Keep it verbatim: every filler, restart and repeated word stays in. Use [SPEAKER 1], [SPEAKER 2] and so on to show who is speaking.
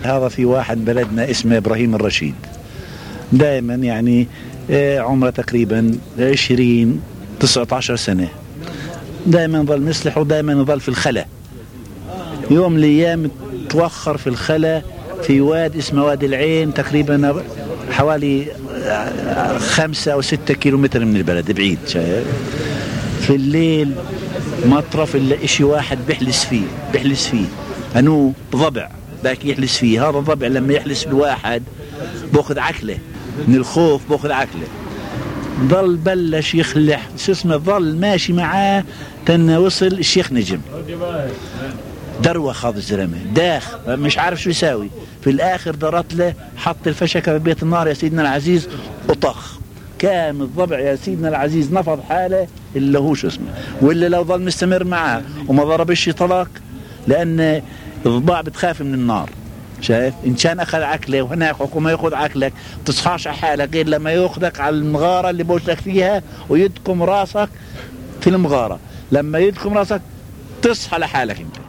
[SPEAKER 1] هذا في واحد بلدنا اسمه إبراهيم الرشيد، دائما يعني عمره تقريبا عشرين تسعة عشر سنة، دائما ظل مسلح ودائما يظل في الخلا. يوم من الأيام توخر في الخلا في واد اسمه وادي العين، تقريبا حوالي خمسة أو ستة كيلومتر من البلد، بعيد. شايف في الليل مطرف إلا إشي واحد بيحلس فيه بيحلس فيه أنو ضبع باك يحلس فيه. هذا الضبع لما يحلس بواحد بأخذ عكله من الخوف، بأخذ عكله. ظل بلش يخلح شو اسمه، ظل ماشي معاه تن وصل الشيخ نجم، دروخ هذا الزلمه، داخ مش عارف شو يساوي. في الاخر درت له، حط الفشكه في بيت النار يا سيدنا العزيز وطخ، كان الضبع يا سيدنا العزيز نفض حاله اللي هو شو اسمه. واللي لو ظل مستمر معاه وما ضربش طلاق، لان الضباع بتخاف من النار. شايف ان كان اخذ عكله وهناك وما ياخذ عكلك تصحاش على حالك غير لما ياخذك على المغاره اللي بوجهك فيها ويدكم راسك في المغاره. لما يدكم راسك تصحى لحالك انت.